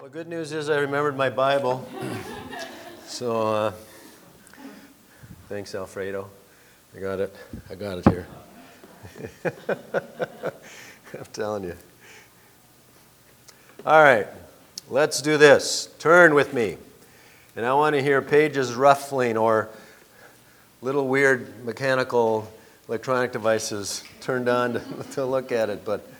The good news is I remembered my Bible. So, thanks, Alfredo. I got it here. I'm telling you. All right, let's do this. Turn with me. And I want to hear pages ruffling or little weird mechanical electronic devices turned on to look at it. But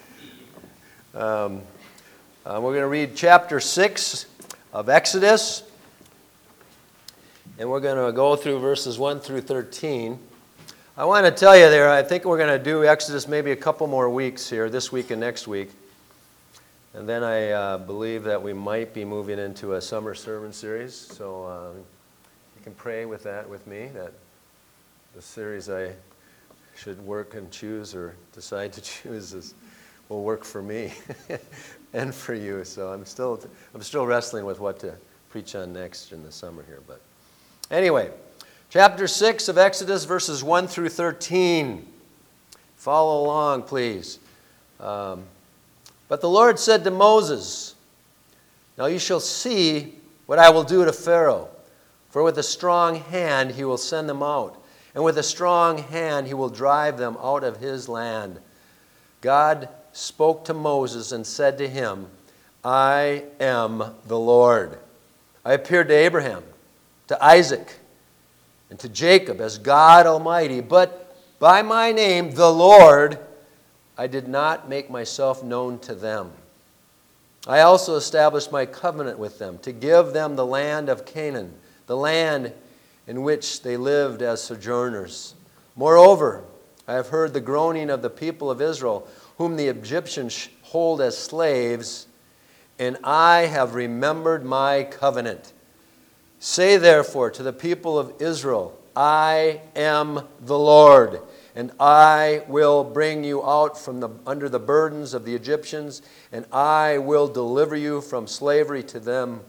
we're going to read chapter 6 of Exodus. And we're going to go through verses 1 through 13. I want to tell you there, I think we're going to do Exodus maybe a couple more weeks here, this week and next week. And then I believe that we might be moving into a summer sermon series. So you can pray with that with me, that the series I should work and choose or decide to choose will work for me and for you. So I'm still wrestling with what to preach on next in the summer here. But anyway, chapter 6 of Exodus, verses 1 through 13. Follow along, please. But the Lord said to Moses, "Now you shall see what I will do to Pharaoh, for with a strong hand he will send them out, and with a strong hand he will drive them out of his land." God spoke to Moses and said to him, "I am the Lord. I appeared to Abraham, to Isaac, and to Jacob as God Almighty, but by my name, the Lord, I did not make myself known to them. I also established my covenant with them to give them the land of Canaan, the land in which they lived as sojourners. Moreover, I have heard the groaning of the people of Israel, whom the Egyptians hold as slaves, and I have remembered my covenant. Say therefore to the people of Israel, I am the Lord, and I will bring you out from under the burdens of the Egyptians, and I will deliver you from slavery to them,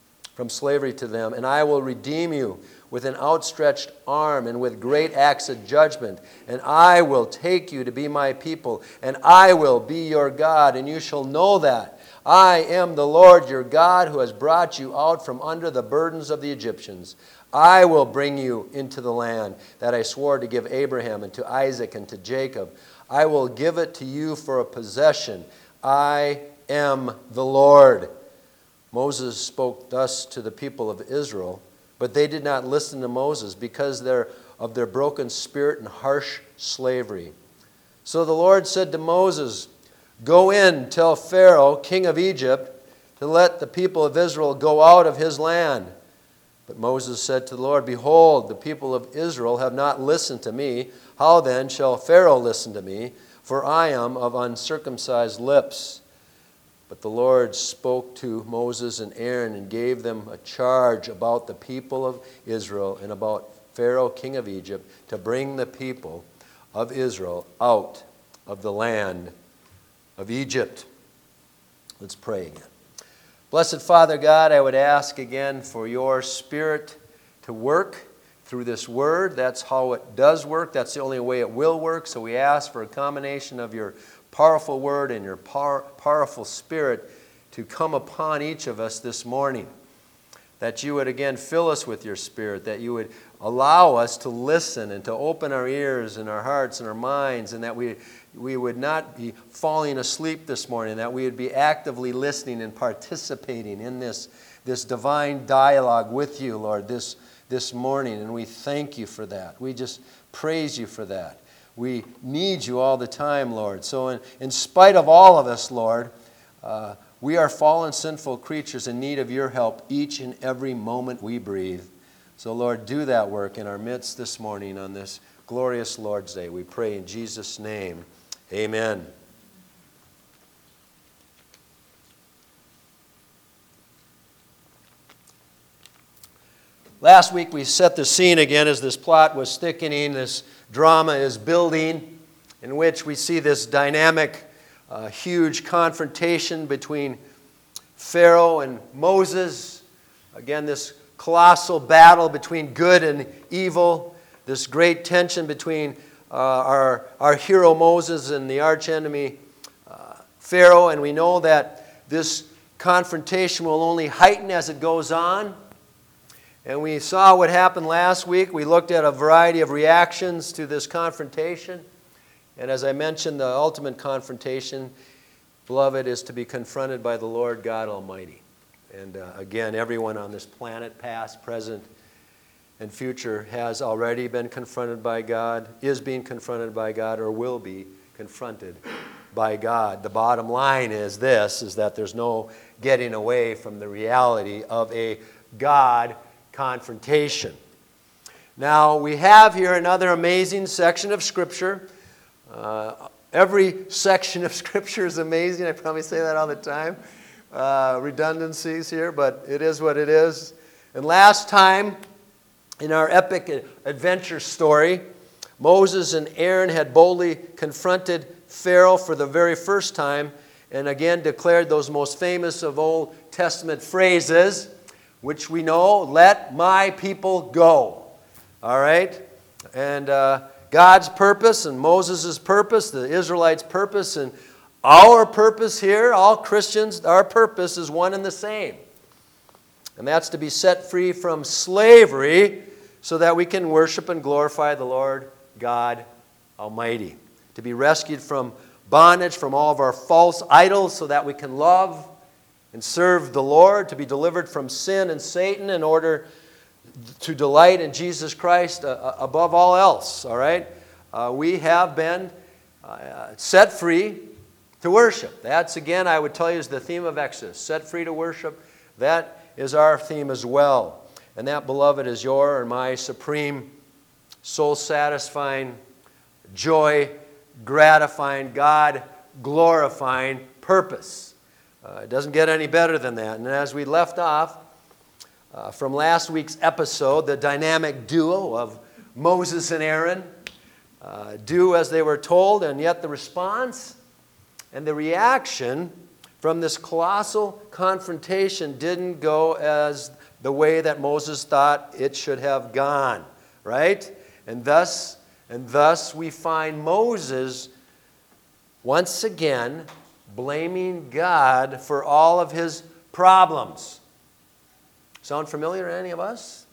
and I will redeem you with an outstretched arm and with great acts of judgment, and I will take you to be my people, and I will be your God, and you shall know that I am the Lord your God who has brought you out from under the burdens of the Egyptians. I will bring you into the land that I swore to give Abraham and to Isaac and to Jacob. I will give it to you for a possession. I am the Lord." Moses spoke thus to the people of Israel, but they did not listen to Moses because of their broken spirit and harsh slavery. So the Lord said to Moses, "Go in, tell Pharaoh, king of Egypt, to let the people of Israel go out of his land." But Moses said to the Lord, "Behold, the people of Israel have not listened to me. How then shall Pharaoh listen to me? For I am of uncircumcised lips." But the Lord spoke to Moses and Aaron and gave them a charge about the people of Israel and about Pharaoh, king of Egypt, to bring the people of Israel out of the land of Egypt. Let's pray again. Blessed Father God, I would ask again for your Spirit to work through this word. That's how it does work. That's the only way it will work. So we ask for a combination of your powerful word and your powerful Spirit to come upon each of us this morning. That you would again fill us with your Spirit, that you would allow us to listen and to open our ears and our hearts and our minds, and that we would not be falling asleep this morning, that we would be actively listening and participating in this divine dialogue with you, Lord, this morning. And we thank you for that. We just praise you for that. We need you all the time, Lord. So in spite of all of us, Lord, we are fallen, sinful creatures in need of your help each and every moment we breathe. So, Lord, do that work in our midst this morning on this glorious Lord's Day. We pray in Jesus' name. Amen. Last week we set the scene again as this plot was thickening, this drama is building, in which we see this dynamic, huge confrontation between Pharaoh and Moses. Again, this colossal battle between good and evil, this great tension between our hero Moses and the archenemy Pharaoh. And we know that this confrontation will only heighten as it goes on. And we saw what happened last week. We looked at a variety of reactions to this confrontation. And as I mentioned, the ultimate confrontation, beloved, is to be confronted by the Lord God Almighty. And again, everyone on this planet, past, present, and future, has already been confronted by God, is being confronted by God, or will be confronted by God. The bottom line is this, is that there's no getting away from the reality of a God confrontation. Now, we have here another amazing section of Scripture. Every section of Scripture is amazing. I probably say that all the time. Redundancies here, but it is what it is. And last time, in our epic adventure story, Moses and Aaron had boldly confronted Pharaoh for the very first time and again declared those most famous of Old Testament phrases, which we know, let my people go. All right? And God's purpose and Moses' purpose, the Israelites' purpose, and our purpose here, all Christians, our purpose is one and the same. And that's to be set free from slavery so that we can worship and glorify the Lord God Almighty. To be rescued from bondage, from all of our false idols so that we can love and serve the Lord, to be delivered from sin and Satan in order to delight in Jesus Christ above all else, all right? We have been set free to worship. That's, again, I would tell you, is the theme of Exodus. Set free to worship. That is our theme as well. And that, beloved, is your and my supreme, soul-satisfying, joy-gratifying, God-glorifying purpose. It doesn't get any better than that. And as we left off from last week's episode, the dynamic duo of Moses and Aaron do as they were told, and yet the response and the reaction from this colossal confrontation didn't go as the way that Moses thought it should have gone, right? And thus we find Moses once again blaming God for all of his problems. Sound familiar to any of us?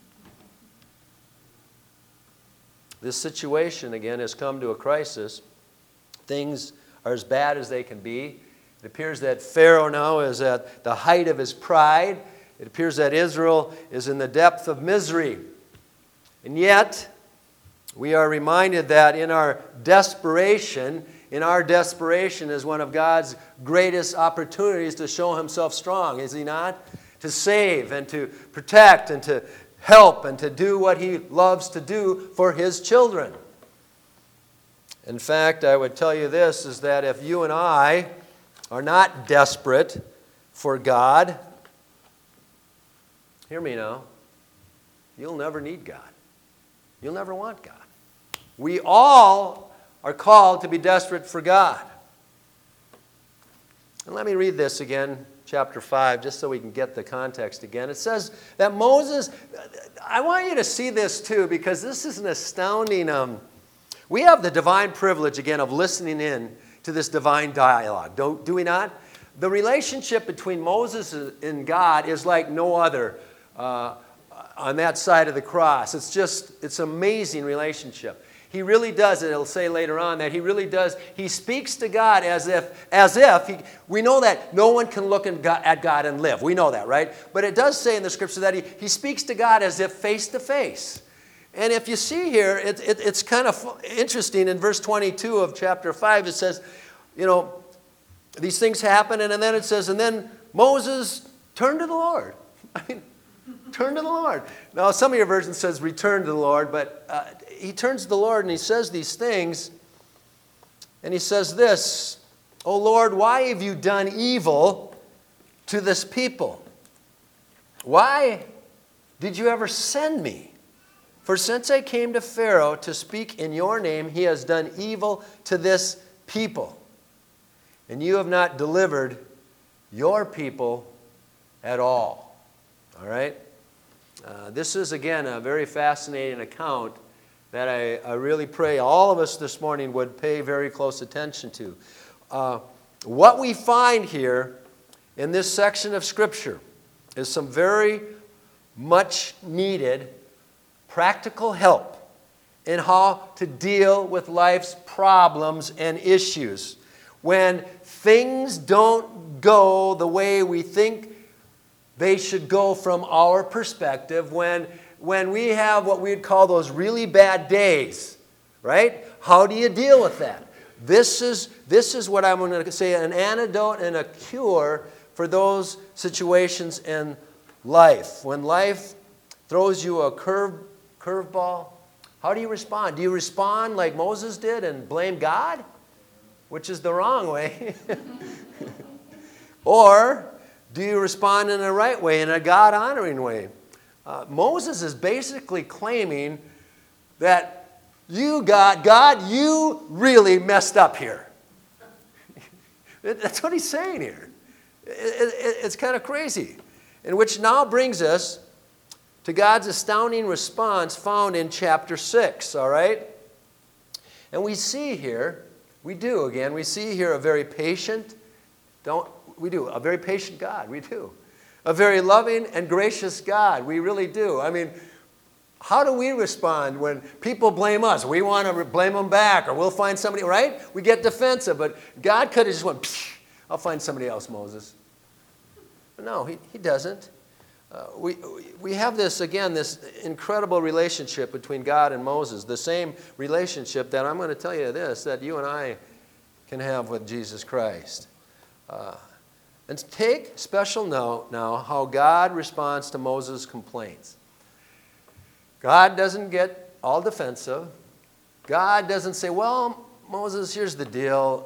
This situation, again, has come to a crisis. Things are as bad as they can be. It appears that Pharaoh now is at the height of his pride. It appears that Israel is in the depth of misery. And yet, we are reminded that in our desperation is one of God's greatest opportunities to show himself strong, is he not? To save and to protect and to help and to do what he loves to do for his children. In fact, I would tell you this, is that if you and I are not desperate for God, hear me now, you'll never need God. You'll never want God. We all are called to be desperate for God. And let me read this again, chapter 5, just so we can get the context again. It says that Moses, I want you to see this too, because this is an astounding, we have the divine privilege, again, of listening in to this divine dialogue, do we not? The relationship between Moses and God is like no other on that side of the cross. It's an amazing relationship. He really does, it'll say later on that he really does, he speaks to God as if we know that no one can look at God and live. We know that, right? But it does say in the scripture that he speaks to God as if face to face. And if you see here, it's kind of interesting. In verse 22 of chapter 5, it says, these things happen, and then it says, and then Moses turned to the Lord. I mean, turn to the Lord. Now, some of your versions says return to the Lord, but he turns to the Lord and he says these things. And he says this, "O Lord, why have you done evil to this people? Why did you ever send me? For since I came to Pharaoh to speak in your name, he has done evil to this people. And you have not delivered your people at all." All right? This is, again, a very fascinating account that I really pray all of us this morning would pay very close attention to. What we find here in this section of Scripture is some very much needed practical help in how to deal with life's problems and issues. When things don't go the way we think they should go from our perspective, when we have what we'd call those really bad days, right? How do you deal with that? This is what I'm going to say, an antidote and a cure for those situations in life. When life throws you a curveball, how do you respond? Do you respond like Moses did and blame God? Which is the wrong way. Or do you respond in the right way, in a God-honoring way? Moses is basically claiming that God, you really messed up here. That's what he's saying here. It's kind of crazy. And which now brings us to God's astounding response found in chapter 6, all right? And we see here, we see here a very patient, a very patient God, we do. A very loving and gracious God, we really do. I mean, how do we respond when people blame us? We want to blame them back, or we'll find somebody, right? We get defensive, but God could have just went, psh, I'll find somebody else, Moses. But no, he doesn't. We have this incredible relationship between God and Moses, the same relationship that I'm going to tell you that you and I can have with Jesus Christ. And take special note now how God responds to Moses' complaints. God doesn't get all defensive. God doesn't say, well, Moses, here's the deal.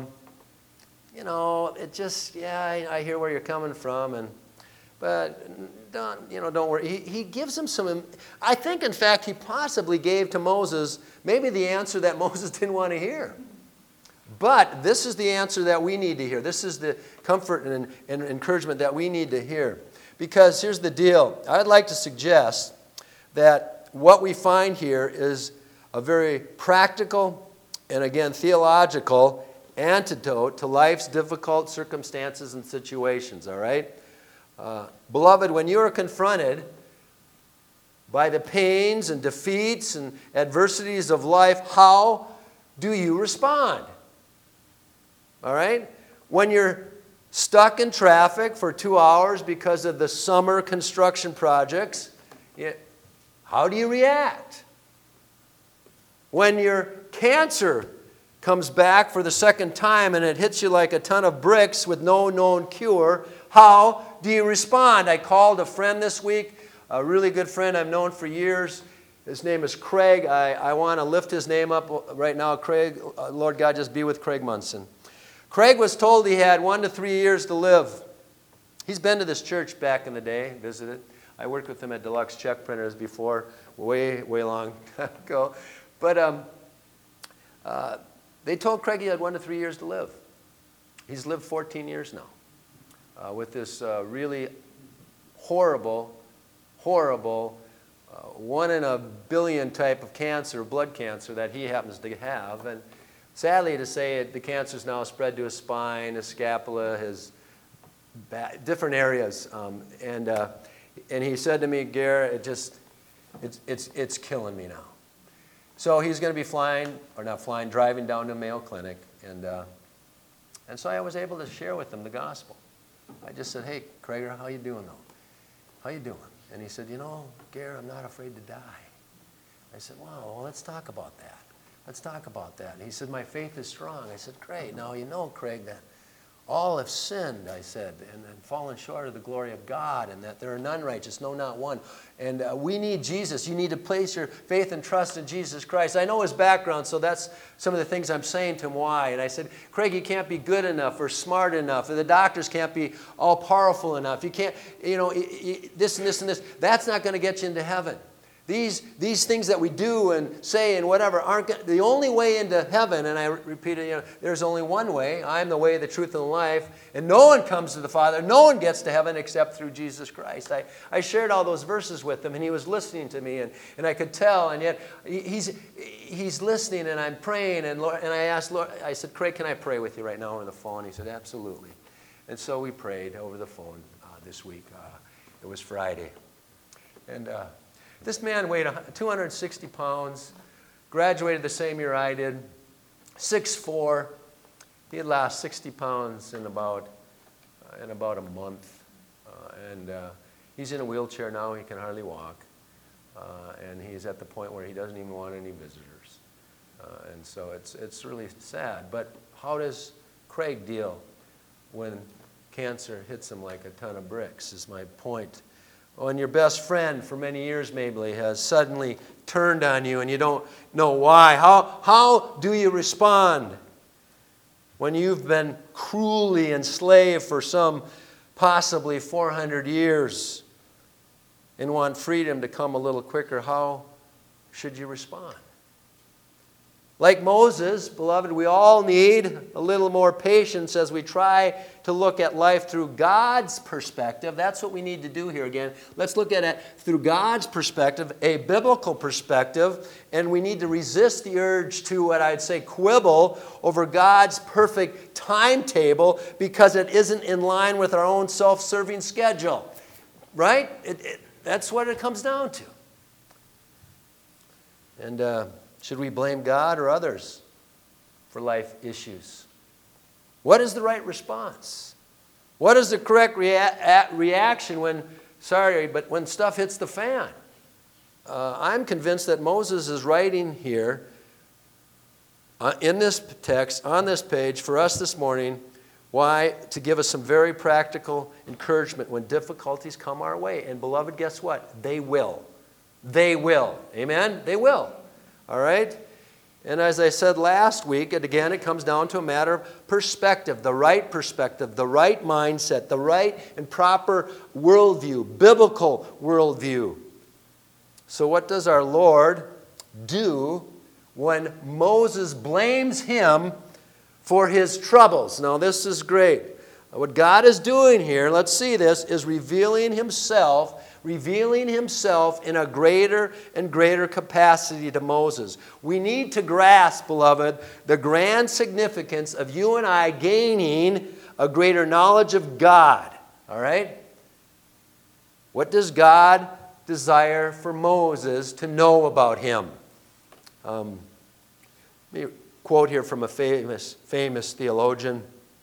I hear where you're coming from, but don't worry. He gives him some, I think, in fact, he possibly gave to Moses maybe the answer that Moses didn't want to hear. But this is the answer that we need to hear. This is the comfort and encouragement that we need to hear. Because here's the deal. I'd like to suggest that what we find here is a very practical and, again, theological antidote to life's difficult circumstances and situations, all right? Beloved, when you are confronted by the pains and defeats and adversities of life, how do you respond? All right? When you're stuck in traffic for 2 hours because of the summer construction projects, how do you react? When your cancer comes back for the second time and it hits you like a ton of bricks with no known cure, how do you respond? I called a friend this week, a really good friend I've known for years. His name is Craig. I want to lift his name up right now. Craig, Lord God, just be with Craig Munson. Craig was told he had 1 to 3 years to live. He's been to this church back in the day, visited. I worked with him at Deluxe Check Printers before, way long time ago. But they told Craig he had 1 to 3 years to live. He's lived 14 years now with this really horrible, 1 in a billion type of cancer, blood cancer that he happens to have. And sadly to say, the cancer's now spread to his spine, his scapula, his back, different areas. And he said to me, Gare, it's killing me now. So he's going to be driving down to Mayo Clinic. And so I was able to share with him the gospel. I just said, hey, Craig, how you doing, though? How you doing? And he said, Gare, I'm not afraid to die. I said, wow, well, let's talk about that. Let's talk about that. And he said, my faith is strong. I said, great. Now, Craig, that all have sinned, I said, and fallen short of the glory of God, and that there are none righteous, no, not one. And we need Jesus. You need to place your faith and trust in Jesus Christ. I know his background, so that's some of the things I'm saying to him why. And I said, Craig, you can't be good enough or smart enough. Or the doctors can't be all powerful enough. You can't, this and this and this. That's not going to get you into heaven. These things that we do and say and whatever aren't the only way into heaven. And I repeated, there's only one way. I am the way, the truth, and the life. And no one comes to the Father. No one gets to heaven except through Jesus Christ. I shared all those verses with him, and he was listening to me, and I could tell. And yet he's listening, and I'm praying. And I asked Lord, I said, Craig, can I pray with you right now on the phone? He said, absolutely. And so we prayed over the phone this week. It was Friday. And this man weighed 260 pounds, graduated the same year I did, 6'4". He had lost 60 pounds in about a month. And he's in a wheelchair now. He can hardly walk. And he's at the point where he doesn't even want any visitors. And so it's really sad. But how does Craig deal when cancer hits him like a ton of bricks, is my point. When your best friend for many years maybe has suddenly turned on you and you don't know why, how do you respond when you've been cruelly enslaved for some possibly 400 years and want freedom to come a little quicker? How should you respond? Like Moses, beloved, we all need a little more patience as we try to look at life through God's perspective. That's what we need to do here again. Let's look at it through God's perspective, a biblical perspective, and we need to resist the urge to, what I'd say, quibble over God's perfect timetable because it isn't in line with our own self-serving schedule. Right? That's what it comes down to. And should we blame God or others for life issues? What is the right response? What is the correct reaction when stuff hits the fan? I'm convinced that Moses is writing here in this text, on this page, for us this morning, to give us some very practical encouragement when difficulties come our way. And beloved, guess what? They will. They will. Amen? They will. All right? And as I said last week, and again, it comes down to a matter of perspective, the right mindset, the right and proper worldview, biblical worldview. So what does our Lord do when Moses blames him for his troubles? Now, this is great. What God is doing here, let's see this, is revealing himself in a greater and greater capacity to Moses. We need to grasp, beloved, the grand significance of you and I gaining a greater knowledge of God. All right? What does God desire for Moses to know about him? Let me quote here from a famous theologian.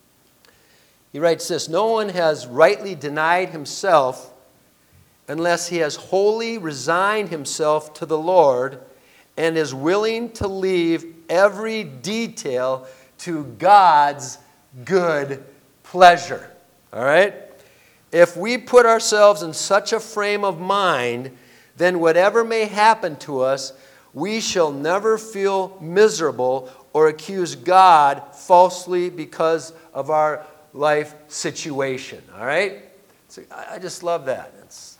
He writes this: "No one has rightly denied himself unless he has wholly resigned himself to the Lord and is willing to leave every detail to God's good pleasure." All right? If we put ourselves in such a frame of mind, then whatever may happen to us, we shall never feel miserable or accuse God falsely because of our life situation. All right? So I just love that. It's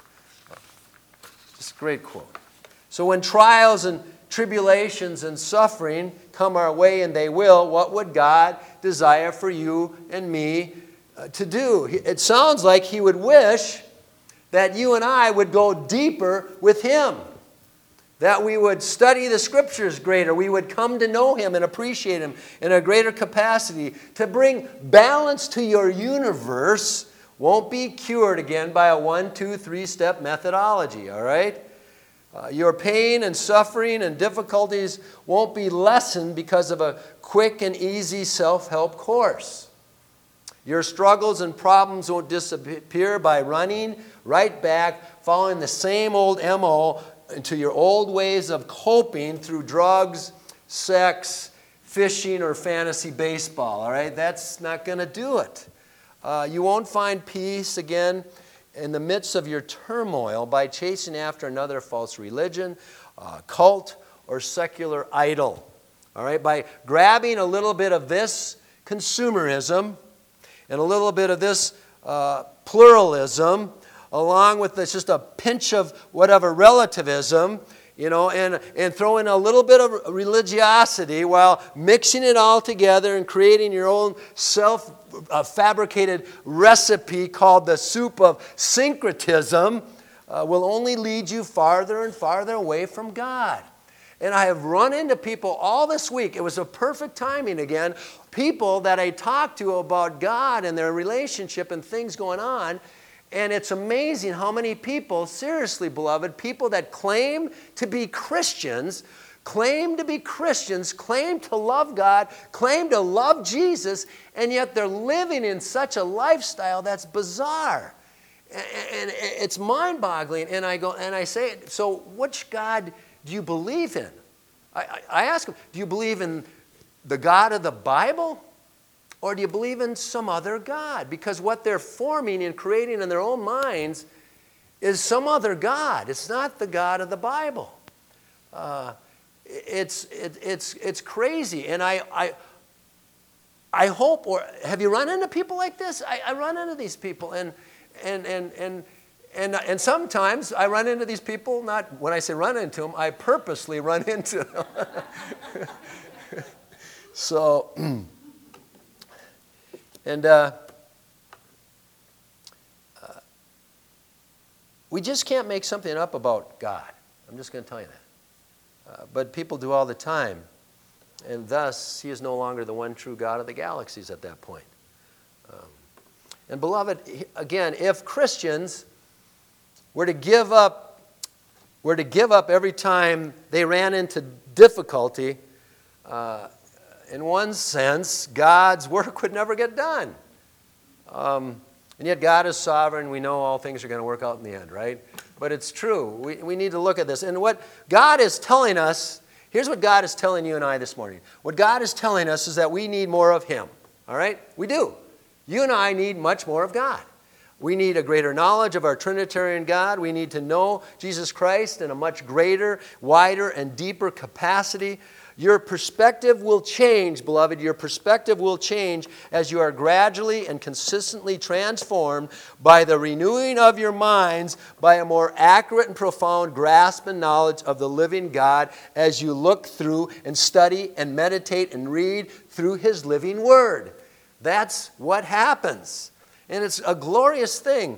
just a great quote. So when trials and tribulations and suffering come our way, and they will, what would God desire for you and me to do? It sounds like he would wish that you and I would go deeper with him, that we would study the Scriptures greater, we would come to know him and appreciate him in a greater capacity. To bring balance to your universe won't be cured again by a 1, 2, 3-step methodology, all right? Your pain and suffering and difficulties won't be lessened because of a quick and easy self-help course. Your struggles and problems won't disappear by running right back, following the same old MO into your old ways of coping through drugs, sex, fishing, or fantasy baseball, all right? That's not going to do it. You won't find peace again in the midst of your turmoil by chasing after another false religion, cult, or secular idol. All right? By grabbing a little bit of this consumerism and a little bit of this pluralism, along with this, just a pinch of whatever relativism, and throw in a little bit of religiosity while mixing it all together and creating your own self-fabricated recipe called the soup of syncretism will only lead you farther and farther away from God. And I have run into people all this week. It was a perfect timing again. People that I talked to about God and their relationship and things going on. And it's amazing how many people, seriously, beloved, people that claim to be Christians, claim to love God, claim to love Jesus, and yet they're living in such a lifestyle that's bizarre. And it's mind-boggling. And I say, so which God do you believe in? I ask them, do you believe in the God of the Bible? Or do you believe in some other God? Because what they're forming and creating in their own minds is some other God. It's not the God of the Bible. It's crazy. And I hope, or have you run into people like this? I run into these people, and sometimes I run into these people, not when I say run into them, I purposely run into them. So, we just can't make something up about God. I'm just going to tell you that. But people do all the time. And thus, he is no longer the one true God of the galaxies at that point. And beloved, again, if Christians were to give up every time they ran into difficulty, in one sense, God's work would never get done. And yet God is sovereign. We know all things are going to work out in the end, right? But it's true. We need to look at this. And what God is telling us, here's what God is telling you and I this morning. What God is telling us is that we need more of Him. All right? We do. You and I need much more of God. We need a greater knowledge of our Trinitarian God. We need to know Jesus Christ in a much greater, wider, and deeper capacity. Your perspective will change, beloved. Your perspective will change as you are gradually and consistently transformed by the renewing of your minds by a more accurate and profound grasp and knowledge of the living God as you look through and study and meditate and read through His living Word. That's what happens. And it's a glorious thing.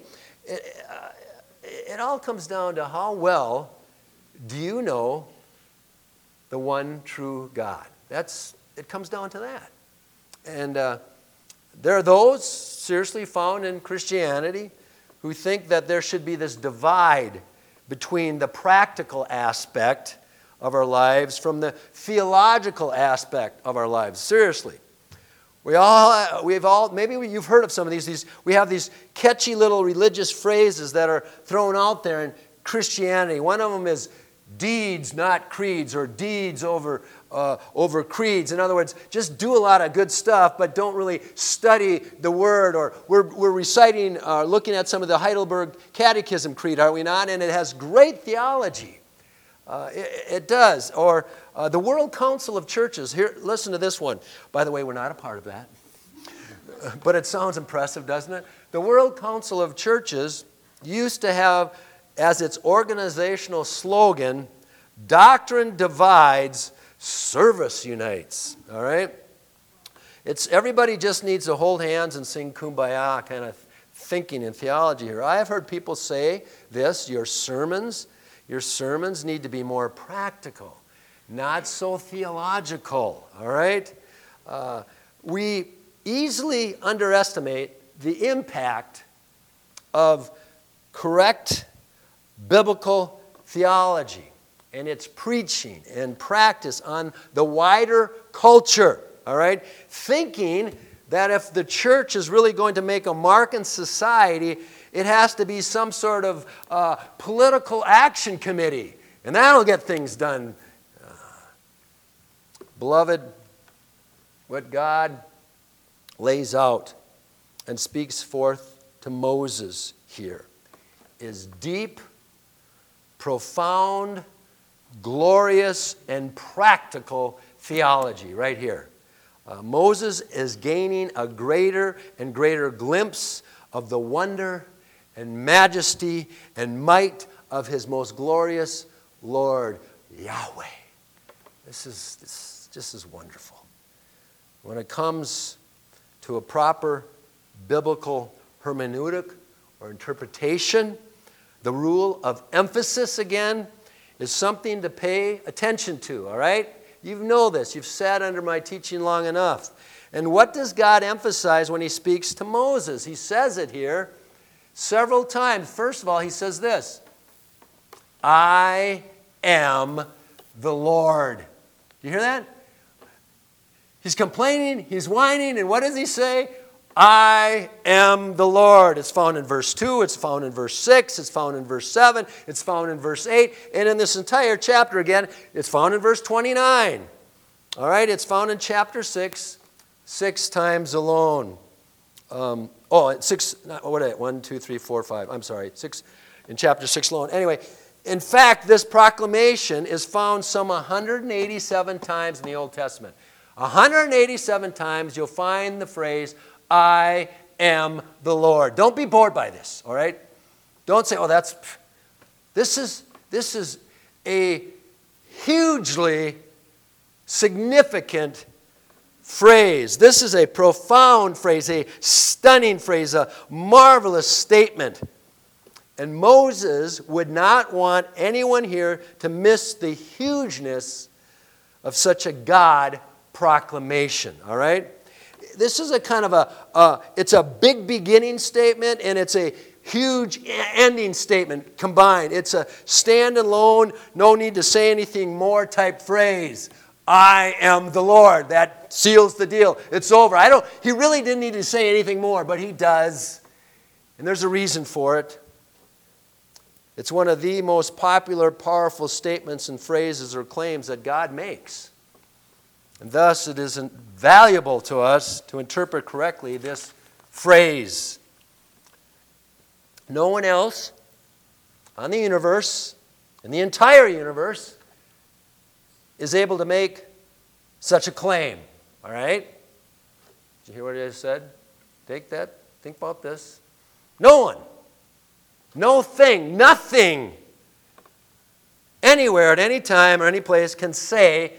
It all comes down to how well do you know the one true God. It comes down to that. And there are those, seriously found in Christianity, who think that there should be this divide between the practical aspect of our lives from the theological aspect of our lives. Seriously. We've all, maybe you've heard of some of these. We have these catchy little religious phrases that are thrown out there in Christianity. One of them is deeds, not creeds, or deeds over creeds. In other words, just do a lot of good stuff, but don't really study the Word. Or we're reciting, looking at some of the Heidelberg Catechism Creed, are we not? And it has great theology. It does. Or the World Council of Churches. Here, listen to this one. By the way, we're not a part of that. But it sounds impressive, doesn't it? The World Council of Churches used to have as its organizational slogan, doctrine divides, service unites. All right? It's everybody just needs to hold hands and sing Kumbaya kind of thinking in theology here. I have heard people say this, your sermons need to be more practical, not so theological. All right? We easily underestimate the impact of correct biblical theology and its preaching and practice on the wider culture, all right? Thinking that if the church is really going to make a mark in society, it has to be some sort of political action committee, and that'll get things done. Beloved, what God lays out and speaks forth to Moses here is deep, profound, glorious, and practical theology right here. Moses is gaining a greater and greater glimpse of the wonder and majesty and might of his most glorious Lord, Yahweh. This is wonderful. When it comes to a proper biblical hermeneutic or interpretation, the rule of emphasis again is something to pay attention to, all right? You know this. You've sat under my teaching long enough. And what does God emphasize when he speaks to Moses? He says it here several times. First of all, he says this, I am the Lord. Do you hear that? He's complaining, he's whining, and what does he say? I am the Lord. It's found in verse 2, it's found in verse 6, it's found in verse 7, it's found in verse 8, and in this entire chapter again, it's found in verse 29. All right, it's found in chapter 6, 6 times alone. 6, 1, 2, 3, 4, 5. I'm sorry, 6 in chapter 6 alone. Anyway, in fact, this proclamation is found some 187 times in the Old Testament. 187 times you'll find the phrase, I am the Lord. Don't be bored by this, all right? Don't say, this is a hugely significant phrase. This is a profound phrase, a stunning phrase, a marvelous statement. And Moses would not want anyone here to miss the hugeness of such a God proclamation, all right? This is a kind of it's a big beginning statement and it's a huge ending statement combined. It's a stand alone, no need to say anything more type phrase. I am the Lord. That seals the deal. It's over. He really didn't need to say anything more, but he does. And there's a reason for it. It's one of the most popular, powerful statements and phrases or claims that God makes. And thus it is valuable to us to interpret correctly this phrase. No one else on the universe, in the entire universe, is able to make such a claim. All right? Did you hear what I just said? Take that. Think about this. No one, no thing, nothing, anywhere, at any time or any place can say,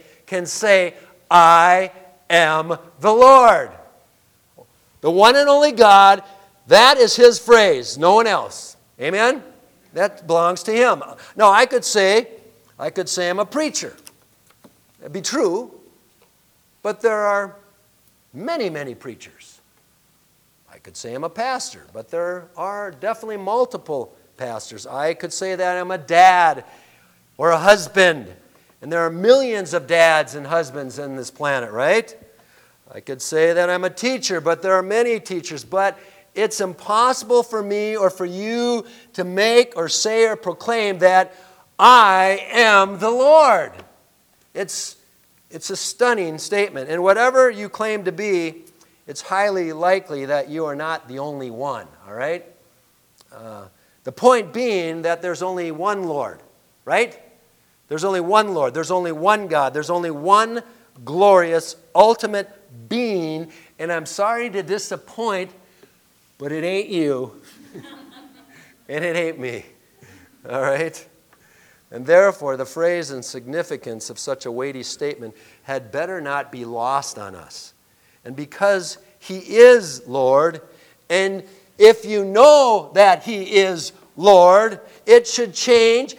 I am the Lord. The one and only God, that is his phrase, no one else. Amen? That belongs to him. Now, I could say I'm a preacher. That'd be true, but there are many, many preachers. I could say I'm a pastor, but there are definitely multiple pastors. I could say that I'm a dad or a husband. And there are millions of dads and husbands in this planet, right? I could say that I'm a teacher, but there are many teachers. But it's impossible for me or for you to make or say or proclaim that I am the Lord. It's a stunning statement. And whatever you claim to be, it's highly likely that you are not the only one, all right? The point being that there's only one Lord, right? There's only one Lord. There's only one God. There's only one glorious, ultimate being. And I'm sorry to disappoint, but it ain't you. And it ain't me. All right? And therefore, the phrase and significance of such a weighty statement had better not be lost on us. And because he is Lord, and if you know that he is Lord, it should change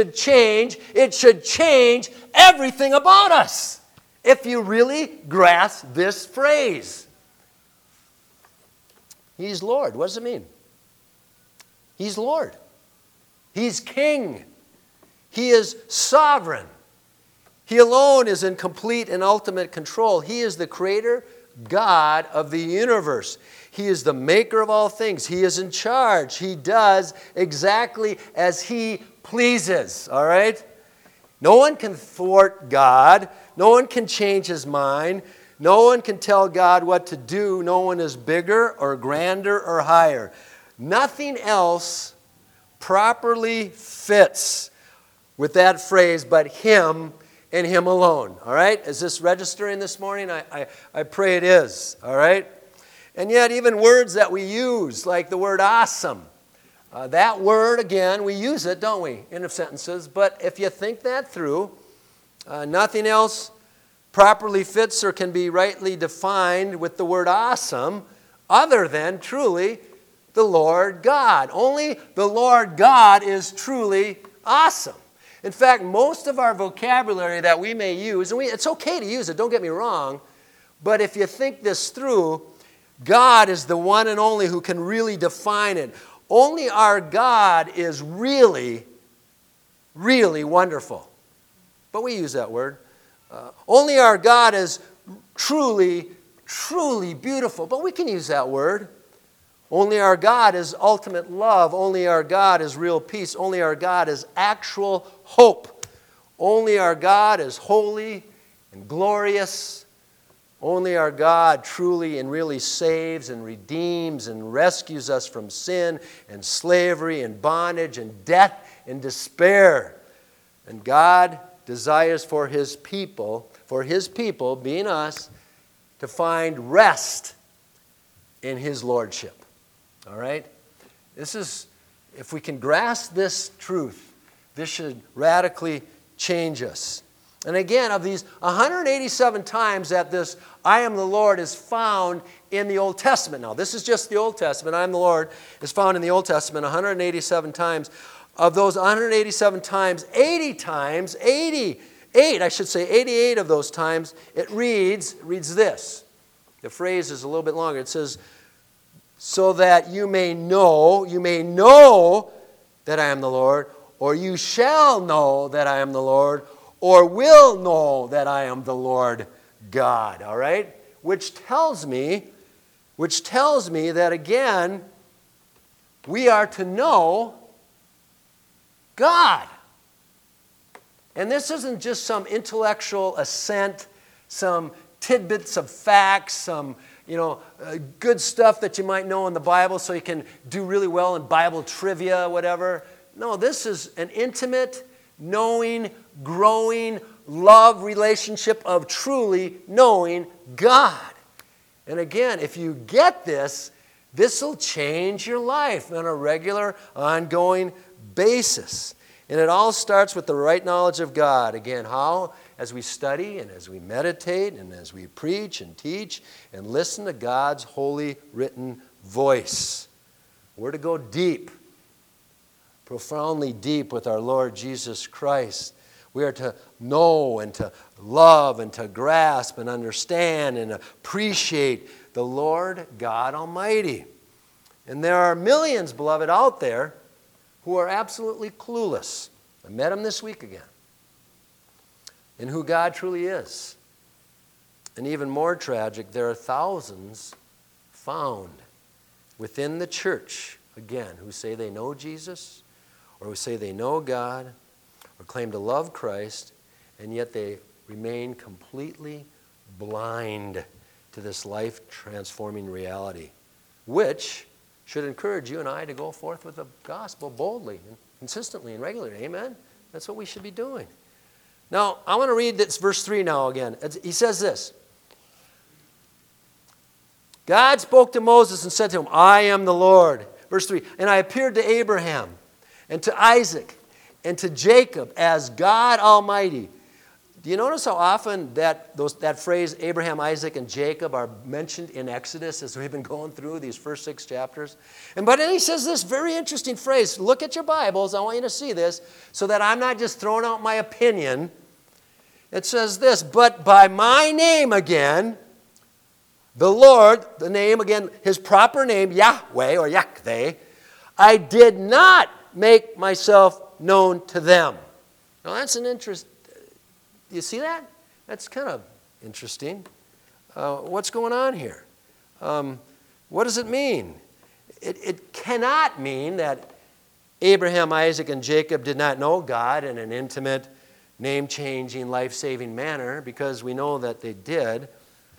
everything about us if you really grasp this phrase. He's Lord. What does it mean? He's Lord. He's King. He is sovereign. He alone is in complete and ultimate control. He is the creator God of the universe. He is the maker of all things. He is in charge. He does exactly as he pleases. All right? No one can thwart God. No one can change his mind. No one can tell God what to do. No one is bigger or grander or higher. Nothing else properly fits with that phrase but him and him alone. All right? Is this registering this morning? I pray it is. All right? And yet even words that we use, like the word awesome, that word, again, we use it, don't we, in sentences. But if you think that through, nothing else properly fits or can be rightly defined with the word awesome other than truly the Lord God. Only the Lord God is truly awesome. In fact, most of our vocabulary that we may use, and it's okay to use it, don't get me wrong, but if you think this through, God is the one and only who can really define it. Only our God is really, really wonderful. But we use that word. Only our God is truly, truly beautiful. But we can use that word. Only our God is ultimate love. Only our God is real peace. Only our God is actual hope. Only our God is holy and glorious. Only our God truly and really saves and redeems and rescues us from sin and slavery and bondage and death and despair. And God desires for His people, being us, to find rest in His lordship. All right? This is, if we can grasp this truth, this should radically change us. And again, of these 187 times that this I am the Lord is found in the Old Testament. Now, this is just the Old Testament. I am the Lord is found in the Old Testament 187 times. Of those 187 times, 88 of those times, it reads this. The phrase is a little bit longer. It says, so that you may know that I am the Lord, or you shall know that I am the Lord, or will know that I am the Lord God. All right? Which tells me that again, we are to know God. And this isn't just some intellectual assent, some tidbits of facts, some good stuff that you might know in the Bible so you can do really well in Bible trivia, whatever. No, this is an intimate, knowing, growing, love relationship of truly knowing God. And again, if you get this, this will change your life on a regular, ongoing basis. And it all starts with the right knowledge of God. Again, how? As we study and as we meditate and as we preach and teach and listen to God's holy written voice. We're to go deep, profoundly deep with our Lord Jesus Christ. We are to know and to love and to grasp and understand and appreciate the Lord God Almighty. And there are millions, beloved, out there who are absolutely clueless. I met them this week again. In who God truly is. And even more tragic, there are thousands found within the church, again, who say they know Jesus, or who say they know God, or claim to love Christ, and yet they remain completely blind to this life-transforming reality, which should encourage you and I to go forth with the gospel boldly and consistently and regularly. Amen? That's what we should be doing. Now, I want to read this verse 3 now again. He says this. God spoke to Moses and said to him, I am the Lord. Verse 3, and I appeared to Abraham and to Isaac and to Jacob as God Almighty. Do you notice how often that phrase, Abraham, Isaac, and Jacob, are mentioned in Exodus as we've been going through these first 6 chapters? But then he says this very interesting phrase. Look at your Bibles. I want you to see this so that I'm not just throwing out my opinion. It says this, but by my name again, the Lord, the name again, His proper name, Yahweh or Yahweh, I did not make myself known to them. Now that's an interest. You see that? That's kind of interesting. What's going on here? What does it mean? It cannot mean that Abraham, Isaac, and Jacob did not know God in an intimate, name-changing, life-saving manner, because we know that they did.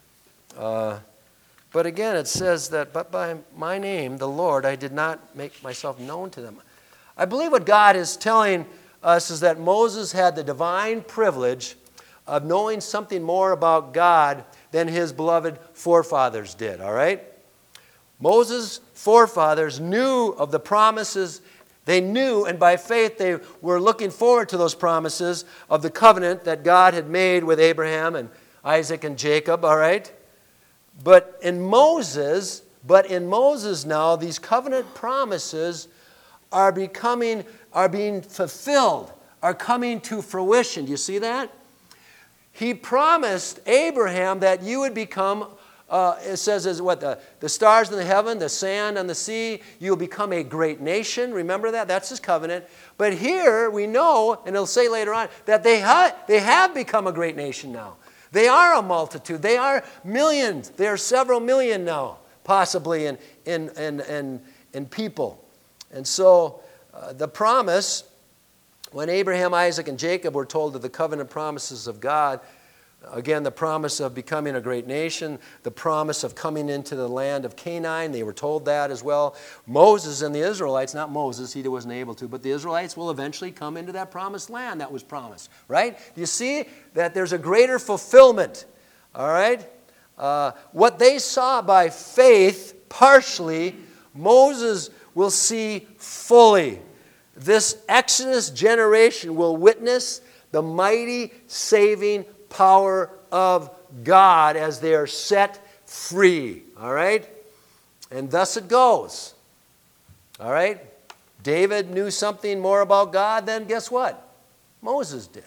But again, it says that, but by my name, the Lord, I did not make myself known to them. I believe what God is telling us is that Moses had the divine privilege of knowing something more about God than his beloved forefathers did, all right? Moses' forefathers knew of the promises. They knew, and by faith they were looking forward to those promises of the covenant that God had made with Abraham and Isaac and Jacob, all right? But in Moses now, these covenant promises are being fulfilled, are coming to fruition. Do you see that? He promised Abraham that you would become, it says, as what, the stars in the heaven, the sand on the sea, you'll become a great nation. Remember that? That's his covenant. But here we know, and it'll say later on, that they have become a great nation now. They are a multitude. They are millions. They are several million now, possibly, in people. And so the promise, when Abraham, Isaac, and Jacob were told of the covenant promises of God, again, the promise of becoming a great nation, the promise of coming into the land of Canaan, they were told that as well. Moses and the Israelites, not Moses, he wasn't able to, but the Israelites will eventually come into that promised land that was promised, right? Do you see that there's a greater fulfillment, all right? What they saw by faith, partially, Moses will see fully. This Exodus generation will witness the mighty saving power of God as they are set free. All right? And thus it goes. All right? David knew something more about God than, guess what? Moses did.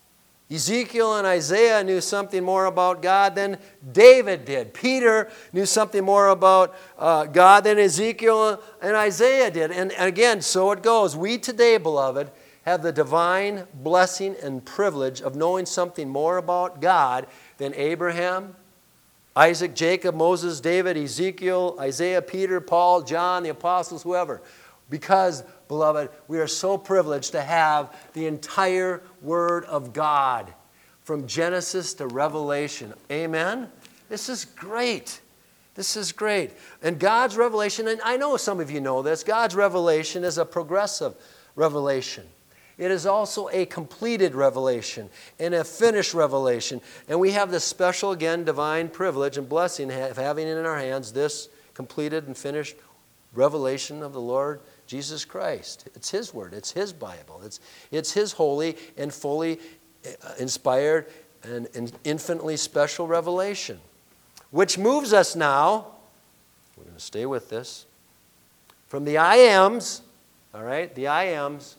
Ezekiel and Isaiah knew something more about God than David did. Peter knew something more about God than Ezekiel and Isaiah did. And again, so it goes. We today, beloved, have the divine blessing and privilege of knowing something more about God than Abraham, Isaac, Jacob, Moses, David, Ezekiel, Isaiah, Peter, Paul, John, the apostles, whoever. Because, beloved, we are so privileged to have the entire Word of God from Genesis to Revelation. Amen? This is great. This is great. And God's revelation, and I know some of you know this, God's revelation is a progressive revelation. It is also a completed revelation and a finished revelation. And we have this special, again, divine privilege and blessing of having in our hands this completed and finished revelation of the Lord Jesus Christ. It's His Word. It's His Bible. It's His holy and fully inspired and infinitely special revelation. Which moves us now, we're going to stay with this, from the I ams, all right, the I ams,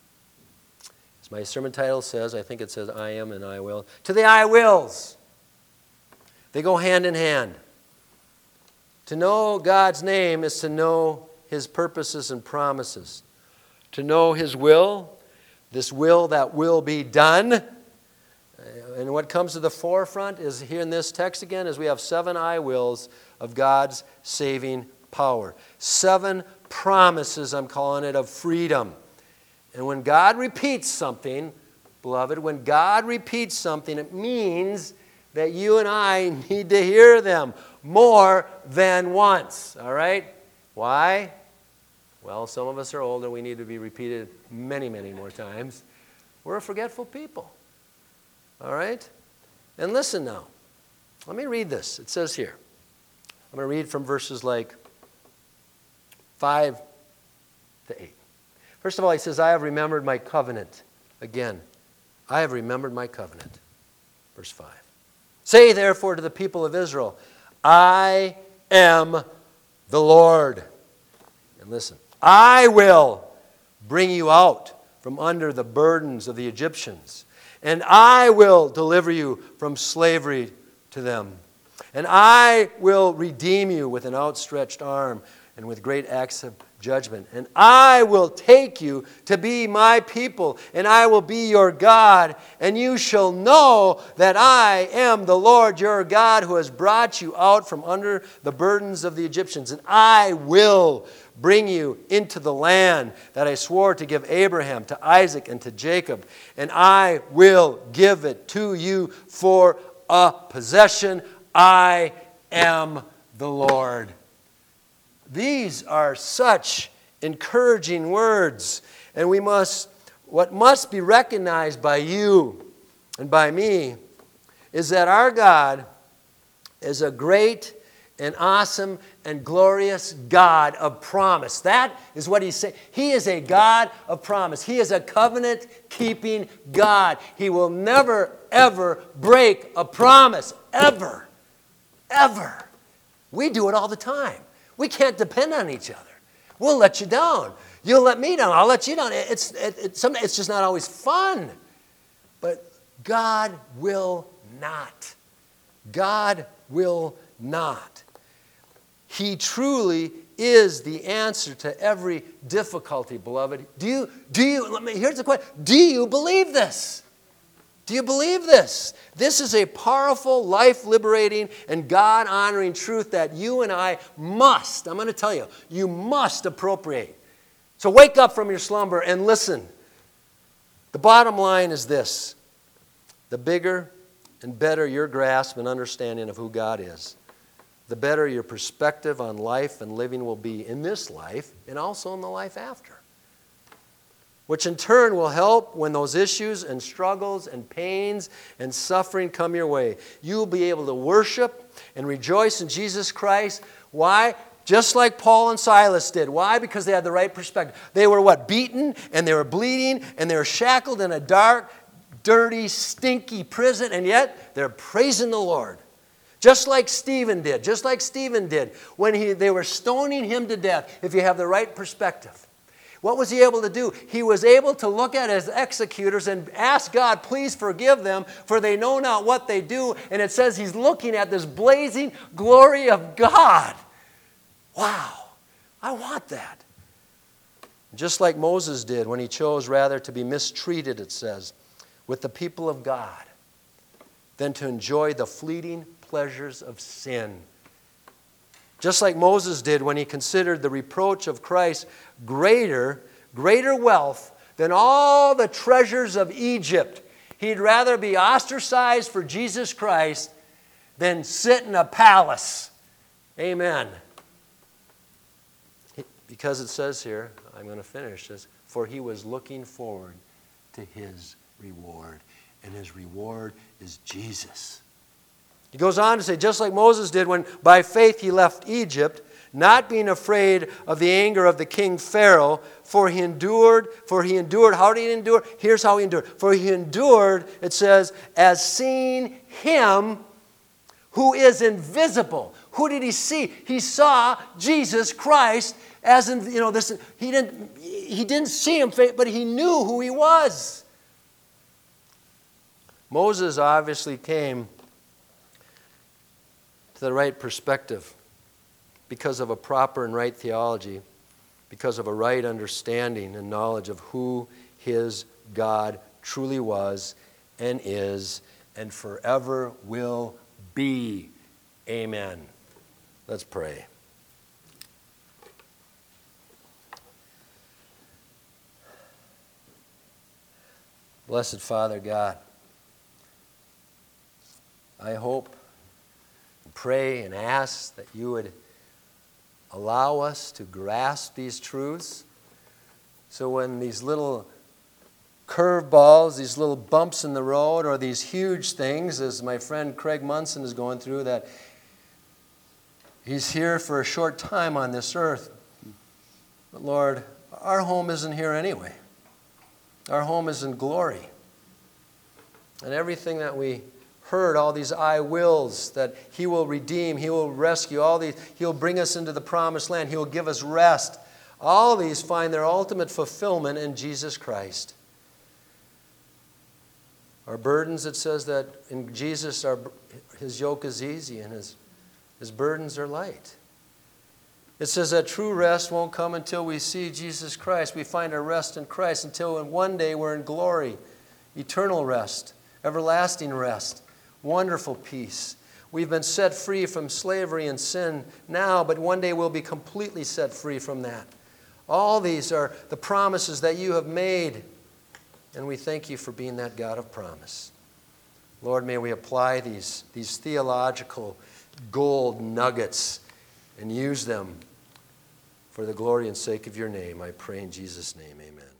as my sermon title says, I think it says I am and I will, to the I wills. They go hand in hand. To know God's name is to know His purposes and promises. To know His will, this will that will be done. And what comes to the forefront is here in this text again, is we have 7 I wills of God's saving power. 7 promises, I'm calling it, of freedom. And when God repeats something, beloved, when God repeats something, it means that you and I need to hear them more than once. All right? Why? Well, some of us are older. We need to be repeated many, many more times. We're a forgetful people. All right? And listen now. Let me read this. It says here. I'm going to read from verses like 5 to 8. First of all, he says, I have remembered my covenant. Again, I have remembered my covenant. Verse 5. Say therefore to the people of Israel, I am the Lord. And listen, I will bring you out from under the burdens of the Egyptians, and I will deliver you from slavery to them. And I will redeem you with an outstretched arm and with great acts of judgment. And I will take you to be my people, and I will be your God. And you shall know that I am the Lord your God, who has brought you out from under the burdens of the Egyptians. And I will bring you into the land that I swore to give Abraham, to Isaac, and to Jacob. And I will give it to you for a possession. I am the Lord. These are such encouraging words, and what must be recognized by you and by me is that our God is a great and awesome and glorious God of promise. That is what He's saying. He is a God of promise. He is a covenant-keeping God. He will never, ever break a promise. Ever. Ever. We do it all the time. We can't depend on each other. We'll let you down. You'll let me down. I'll let you down. Sometimes it's just not always fun. But God will not. God will not. He truly is the answer to every difficulty, beloved. Here's the question. Do you believe this? Do you believe this? This is a powerful, life-liberating, and God-honoring truth that you and I must, I'm going to tell you, you must appropriate. So wake up from your slumber and listen. The bottom line is this. The bigger and better your grasp and understanding of who God is, the better your perspective on life and living will be in this life and also in the life after. Which in turn will help when those issues and struggles and pains and suffering come your way. You will be able to worship and rejoice in Jesus Christ. Why? Just like Paul and Silas did. Why? Because they had the right perspective. They were what? Beaten, and they were bleeding, and they were shackled in a dark, dirty, stinky prison, and yet they're praising the Lord. Just like Stephen did. Just like Stephen did when they were stoning him to death, if you have the right perspective. What was he able to do? He was able to look at his executors and ask God, please forgive them, for they know not what they do. And it says he's looking at this blazing glory of God. Wow, I want that. Just like Moses did when he chose rather to be mistreated, it says, with the people of God than to enjoy the fleeting pleasures of sin. Just like Moses did when he considered the reproach of Christ greater wealth than all the treasures of Egypt. He'd rather be ostracized for Jesus Christ than sit in a palace. Amen. Because it says here, I'm going to finish this, for he was looking forward to his reward. And his reward is Jesus. He goes on to say, just like Moses did when by faith he left Egypt, not being afraid of the anger of the king Pharaoh, for he endured. How did he endure? Here's how he endured. For he endured, it says, as seeing him who is invisible. Who did he see? He saw Jesus Christ as in, this. He didn't see him, but he knew who he was. Moses obviously came to the right perspective because of a proper and right theology, because of a right understanding and knowledge of who his God truly was and is and forever will be. Amen. Let's pray. Blessed Father God, I hope, pray and ask that you would allow us to grasp these truths so when these little curveballs, these little bumps in the road, or these huge things, as my friend Craig Munson is going through, that he's here for a short time on this earth. But Lord, our home isn't here anyway. Our home is in glory. And everything that we heard, all these I wills, that he will redeem, he will rescue, all these, he'll bring us into the promised land, he'll give us rest. All these find their ultimate fulfillment in Jesus Christ. Our burdens, it says that in Jesus, his yoke is easy and his burdens are light. It says that true rest won't come until we see Jesus Christ. We find our rest in Christ until one day we're in glory, eternal rest, everlasting rest. Wonderful peace. We've been set free from slavery and sin now, but one day we'll be completely set free from that. All these are the promises that you have made, and we thank you for being that God of promise. Lord, may we apply these theological gold nuggets and use them for the glory and sake of your name. I pray in Jesus' name, amen.